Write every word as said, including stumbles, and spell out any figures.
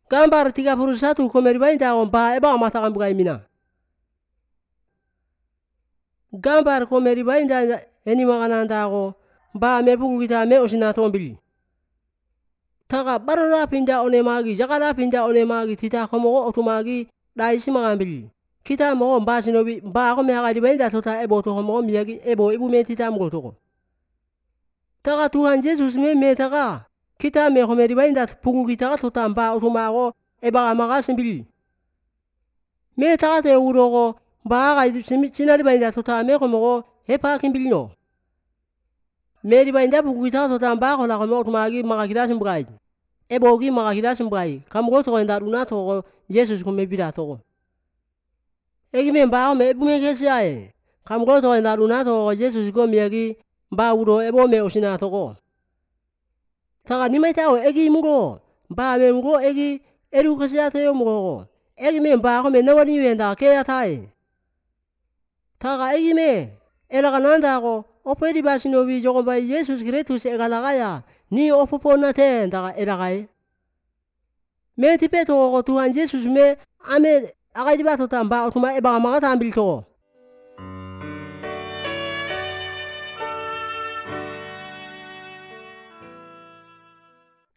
Gambar tiga puluh satu komeri bainda on ba eba matakan bukai mina. Gambar komeri bainda eni makananda ko ba me buku kita me osina tombili. Taka barona pinda one magi jakala pinda one magi tita komo otumagi daisi magambili. Kita mo ba sinobi ba ko me akadi bainda tota ebo to komo miyagi ebo ibu me tita mo toko. Taka Tuhan Yesus me me taka kita me komeri bainda pungu kita tota ba otumago eba amaga simbili. Me taka te uroko ba ga sinari bainda tota me komo hepa kimbili no. Me di bainda pungu kita tota ba ko la komo otumagi maga kita simbugai. Ebo gi maga kita simbugai. Kamu go to enda runa to Yesus ko me bida to. Egi me ba me ebu me kesi ai. Kamu go to enda runa to Yesus ko miyagi ba uro ebo me osina to ko. Taka ni mai tao egi mugo ba me mugo egi eru kesiya to yo mugo. Egi me ba ko me nawani wenda ke ya tai. Taka egi me era kananda ko opedi basinobi jogo ba Yesus Kristus egalagaya ni opopona te ndaka era kai. Me tipeto ko Tuhan Yesus me ame agai dibato tamba otuma eba maga tambil to.